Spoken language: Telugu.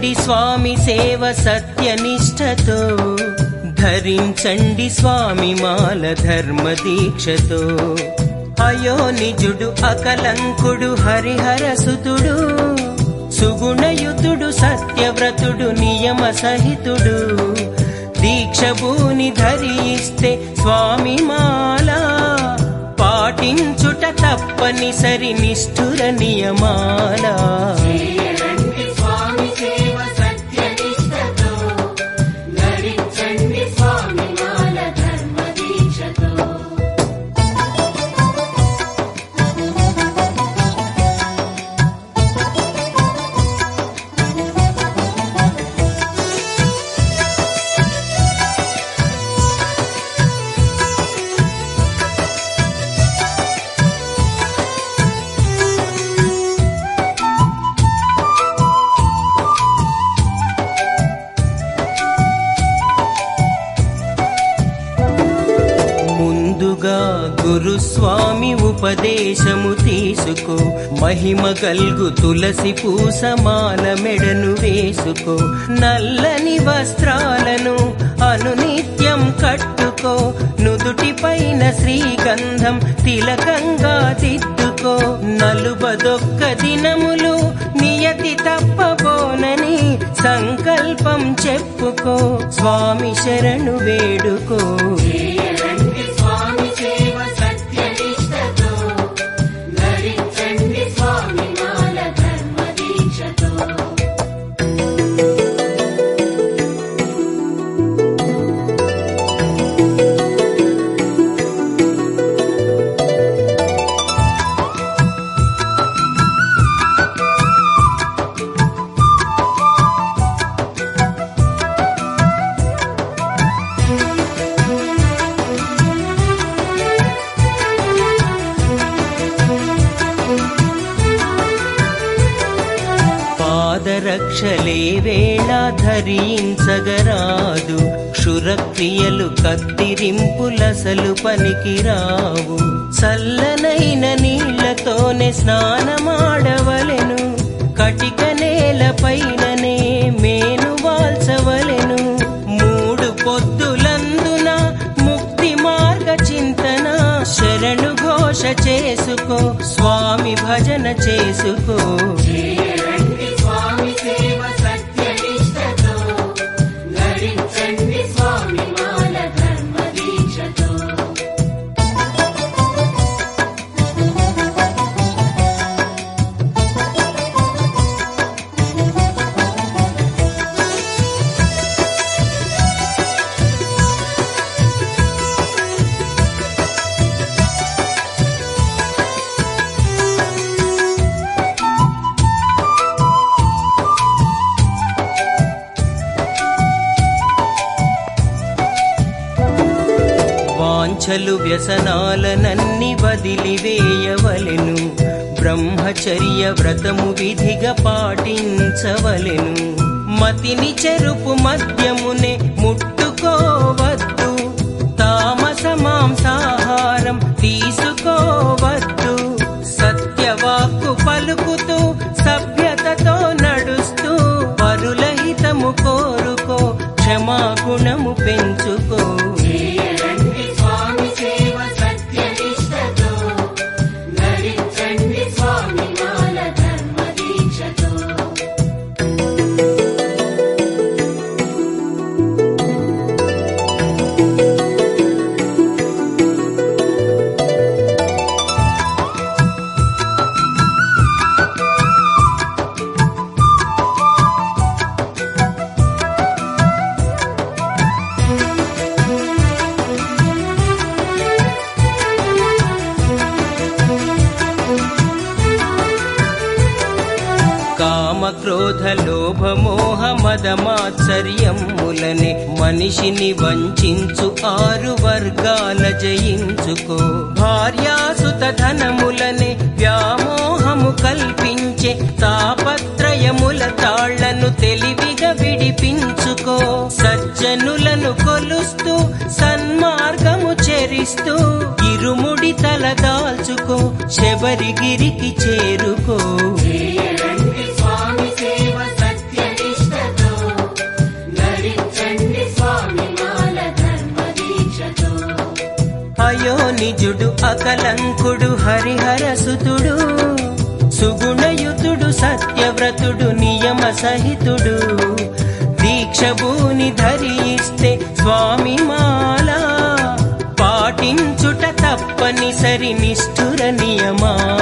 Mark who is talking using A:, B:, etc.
A: చేయండి స్వామి సేవ సత్యనిష్టతో, ధరించండి స్వామి మాల ధర్మ దీక్షతో. అయోనిజుడు అకలంకుడు హరిహరసుతుడు, సుగుణయుతుడు సత్యవ్రతుడు నియమ సహితుడు. దీక్షభూని ధరిస్తే స్వామి మాల, పాటించుట తప్పనిసరి నిష్ఠుర నియమాల. గురుస్వామి ఉపదేశము తీసుకో, మహిమ గల్గు తులసి పూసమాల మెడను వేసుకో. నల్లని వస్త్రాలను అనునిత్యం కట్టుకో, నుదుటిపైన శ్రీగంధం తిలకంగా దిద్దుకో. నలుబదొక్క దినములు నియతి తప్పబోనని సంకల్పం చెప్పుకో, స్వామి శరణు వేడుకో. పాదరక్షలే వేళ ధరించగరాదు, క్షురక్రియలు కత్తిరింపులసలు పనికిరావు. చల్లనైన నీళ్లతోనే స్నానమాడవలెను, కటిక నేలపైననే మేను వాల్చవలెను. 3 పొద్దులందున ముక్తి మార్గ చింతన, శరణు ఘోష చేసుకో, స్వామి భజన చేసుకో. వాంఛలు వ్యసనాలనన్ని వదిలివేయవలెను, బ్రహ్మచర్య వ్రతము విధిగా పాటించవలెను. మతిని చెరుపు మద్యమునే ముట్టుకోవద్దు, తామస మాంసాహారం తీసుకోవద్దు. సత్యవాక్కు పలుకుతూ సభ్యతతో నడుస్తూ, పరుల హితము కోరుకో, క్షమాగుణము పెంచుకో. క్రోధ లోభ మోహ మదమాత్సర్యములనే మనిషిని వంచించు 6 వర్గాల జయించుకో. భార్యాసుత ధనములనే వ్యామోహము కల్పించే తాపత్రయముల తాళ్లను తెలివిగా విడిపించుకో. సజ్జనులను కొలుస్తూ సన్మార్గము చెరిస్తూ, ఇరుముడి తలదాల్చుకో, శబరిగిరికి చేరుకో.
B: స్వామి సేవ సత్యనిష్టతో,
A: నిజుడు అకలంకుడు హరిహరసుతుడు సుగుణయుతుడు సత్యవ్రతుడు నియమ సహితుడు దీక్షభూని ధరిస్తే స్వామి మాల పాటించుట తప్పనిసరి నిష్ఠుర నియమాల